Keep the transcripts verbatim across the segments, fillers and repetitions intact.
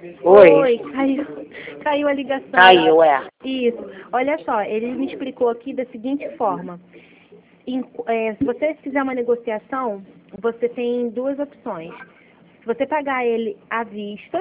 Oi. Oi, caiu, caiu a ligação. Caiu, é. Isso. Olha só, ele me explicou aqui da seguinte forma. Em- é, se você fizer uma negociação, você tem duas opções. Se você pagar ele à vista,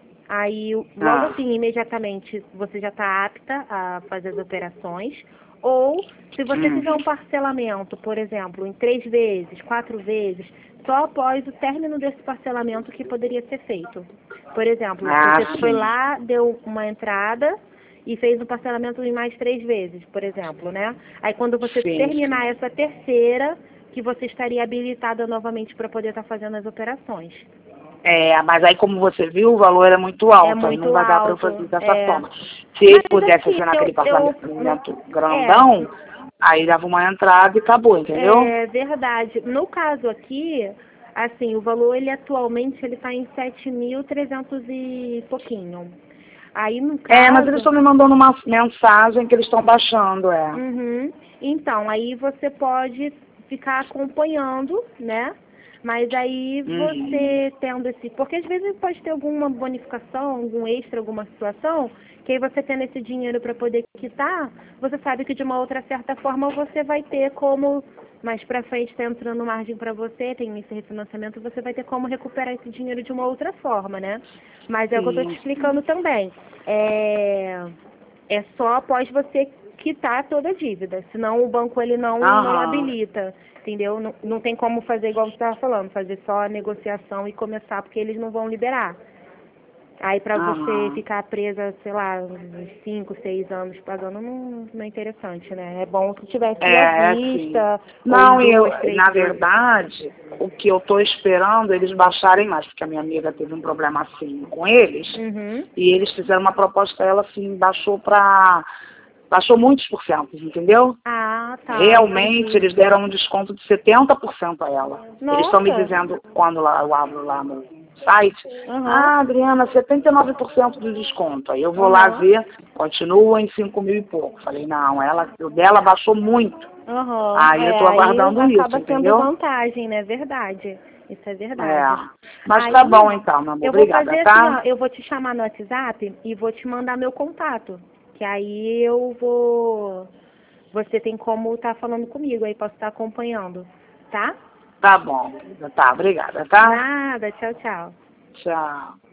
aí logo Ah. assim, imediatamente, você já está apta a fazer as operações. Ou, se você Hum. fizer um parcelamento, por exemplo, em três vezes, quatro vezes, só após o término desse parcelamento que poderia ser feito. Por exemplo, Ah, você foi sim. lá, deu uma entrada e fez um parcelamento em mais três vezes, por exemplo, né? Aí quando você Sim, terminar sim. essa terceira, que você estaria habilitada novamente para poder estar fazendo as operações. É, mas aí como você viu, o valor é muito alto, É aí não muito vai dar para eu alto, fazer dessa é. forma. Se ele Mas pudesse assim, assinar eu, aquele eu não, parcelamento é, grandão, aí dava uma entrada e acabou, entendeu? é verdade. No caso aqui, assim, o valor ele atualmente ele está em sete mil trezentos e pouquinho. Aí no É, mas eles caso, estão me mandando uma mensagem que eles estão baixando, é. uhum, então aí você pode ficar acompanhando, né? Mas aí Uhum. você tendo esse, porque às vezes pode ter alguma bonificação, algum extra, alguma situação, que aí você tendo esse dinheiro para poder quitar, você sabe que de uma outra certa forma você vai ter como, mais para frente está entrando margem para você, tem esse refinanciamento, você vai ter como recuperar esse dinheiro de uma outra forma, né? Mas é o que eu estou te Sim, explicando também. É, é só após você quitar toda a dívida, senão o banco ele não, não aham. habilita, entendeu? Não, não tem como fazer igual você estava falando, fazer só a negociação e começar, porque eles não vão liberar. Aí para você Aham. ficar presa, sei lá, uns cinco, seis anos pagando, não, não é interessante, né? É bom se tivesse à É, é sim. vista, ou em Não, e eu, duas, três na vezes. verdade, o que eu estou esperando é eles baixarem mais, porque a minha amiga teve um problema assim com eles, Uhum. e eles fizeram uma proposta, ela assim, baixou para baixou muitos por cento, entendeu? Ah, tá, Realmente, entendi. eles deram um desconto de setenta por cento a ela. Eles estão me Nossa! dizendo, quando lá, eu abro lá no site, Aham, ah, Adriana, setenta e nove por cento de desconto. Aí eu vou lá aham, ver, continua em cinco mil e pouco. Falei, não, ela, o dela baixou muito. aham. Aí eu É, estou aí aguardando isso, acaba sendo entendeu? vantagem, né? Verdade. Isso é É. verdade. Mas tá bom Aí, então, meu amor. eu vou Obrigada, fazer assim, ó, tá? eu vou te chamar no WhatsApp e vou te mandar meu contato. Que aí eu vou. Você tem como estar falando comigo, aí posso estar acompanhando, tá? Tá bom. Tá, obrigada, tá? Nada, tchau, tchau. Tchau.